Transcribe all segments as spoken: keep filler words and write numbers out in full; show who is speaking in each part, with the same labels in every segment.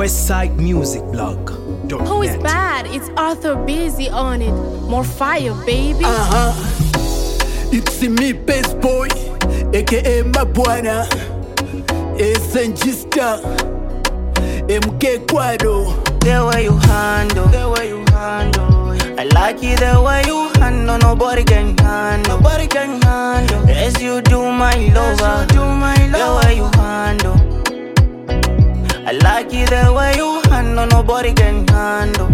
Speaker 1: Westside Music Blog.
Speaker 2: Who is bad? It's Arthur Busy on it. More fire, baby.
Speaker 3: Uh-huh. It's me, Best Boy, aka Mabwana, Essengista, M K Quado.
Speaker 4: The way you handle, the way you handle, I like it the way you handle. Nobody can handle, nobody can handle. As you do my lover, do my lover. The way you handle, I like it the way you handle. Nobody can handle.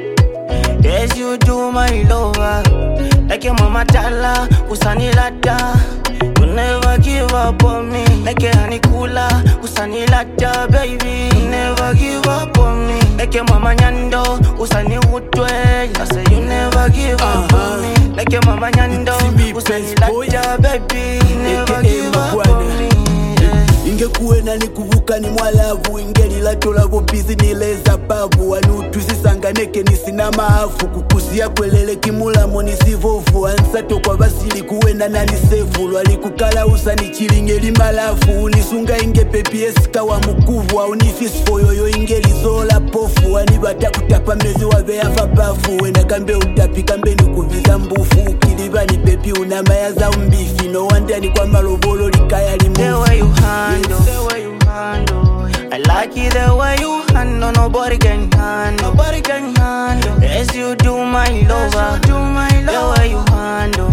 Speaker 4: As you do my lover, like your mama tala, usani lata. You never give up on me, like a honey cooler, usani lata, baby. You never give up on me, like your mama nyando, usani utwe. I say you never give up uh-huh. on me, like your mama nyando, usani lata, baby. You never give up on me.
Speaker 3: Ingekuwena ni kuvuka ni mwalavu, ingeli latola vopizi nileza babu. Wanutu sisanganeke nisina maafu, kukusia kwelele kimulamo nisivofu. Ansato kwa basili kuwena na nisefu, lwali kukala usani chilingeli malafu. Unisunga inge pepi esika wa mukuvu, wa unifisfo yoyo ingeli zola pofu. Wanibata kutapa mezi wavea fapafu, wena kambe utapi kambe ni kuviza mbufu. Kiliva ni pepi unamaya za umbifi, no wanda ni kwa malovolo likaya limufi.
Speaker 4: The way you handle, the way you handle, I like it the way you handle. Nobody can handle, nobody can handle. As you do my lover, do my lover. The way you handle,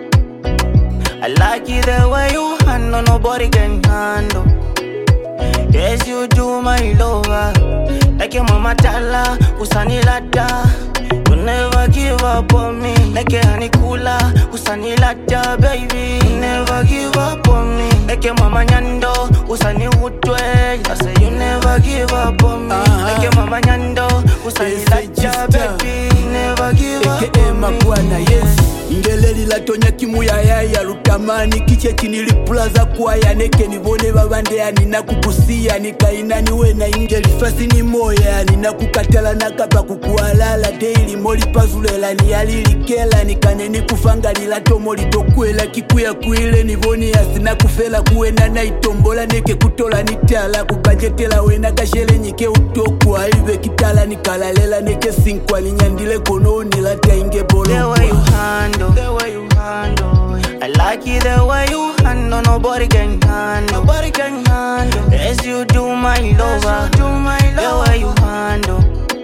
Speaker 4: I like it the way you handle. Nobody can handle. As you do my lover, like your mama tala, usani lata. You never give up on me, like a honey cooler, usani lata, baby. You never give up on me, like your mama nyando, usani utwe. I say you never give up on me, uh-huh. like your mama nyando, usani lata, baby. You never give up on me.
Speaker 3: Mabwana, yes. Ingeleli latonya kimu ya yaya lutamani kiche chinili plaza kuaya neke nivone babandea nina kukusia nikaina niwe na ingeli fasi ni moya nina kukatala nakapa kukualala daily moli pazulela ni yalilikela nikane ni kufanga lilato moli tokwela kikuya kuile nivone asina kufela kuwena na itombola neke kutola nitala kukajetela wena kashele nyike utokwa ive kitala nikalalela neke sinkwa linyandile kono nilata inge bolo.
Speaker 4: The way you handle, the way you handle, I like it the way you handle. Nobody can handle, nobody can handle. As you do my lover, do my lover. The way you handle,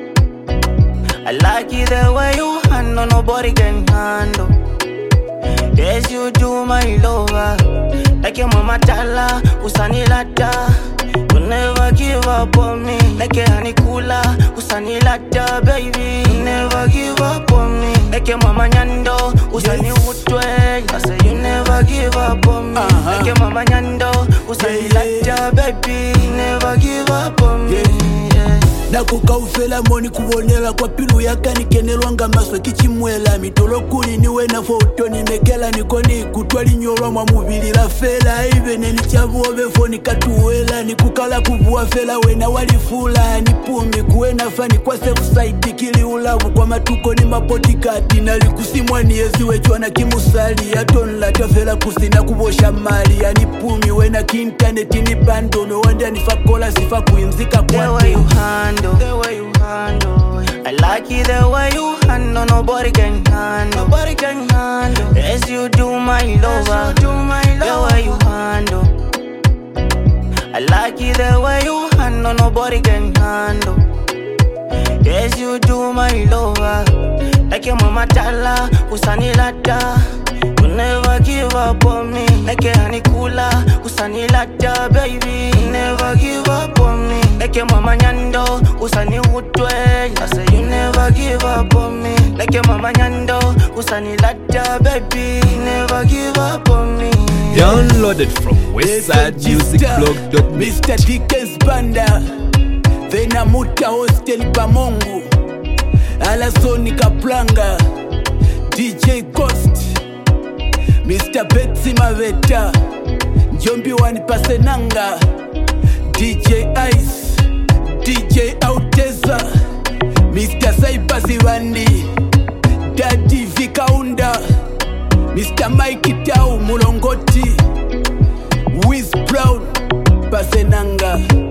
Speaker 4: I like it the way you handle. Nobody can handle. As you do my lover, like your mama tala, usani lata. You never give up on me, like a honey cooler, usani lata, baby. You never give up on me, like your mama nyando, usani utwe. I say you never give up on me, uh-huh. like your mama nyando, usani lata, baby. You never give up on me. Yeah.
Speaker 3: Nakuka ufela moni kubonela kwa pilu yaka nikenelwanga maswe kichimwela mitolo kuli niwe na foto nimekela nikoni kutwali nyorwa mwa mubili la fela ive neni chavuo befo nikatuwela nikukala kuvuwa fela wena walifula nipumi kuwena fani kwa safe side kili ulavu kwa matuko ni mapotikati nalikusimwa niyeziwe chwana kimusali ya tonla tafela kusina kubosha mali ya nipumi wena ki internet ni bando no wanda nifakola sifa kuinzika kwa
Speaker 4: the way you handle, the way you handle, I like it the way you handle. Nobody can handle, nobody can handle. As you do my lover, do my lover. The way you handle, I like it the way you handle. Nobody can handle. As you do my lover, like your mama tala, usani lata. You never give up on me, like a honey cooler, usani lata, baby. You never give up on me, like your mama nyando, usani utwe. I say you never give up on me, like your mama nyando, usani lata, baby. You never give up on me.
Speaker 1: Downloaded from westside music blog dot net.
Speaker 3: Mister Dickens Banda Vena Muta Hostel Pamongu Alasoni Kaplanga D J Ghost Mister Betsy Maveta Njombi Wani Pasenanga D J Ice D J Auteza Mister Saipa Zivandi Daddy Vikaunda Mister Mike Tau Mulongoti Wiz Brown Pasenanga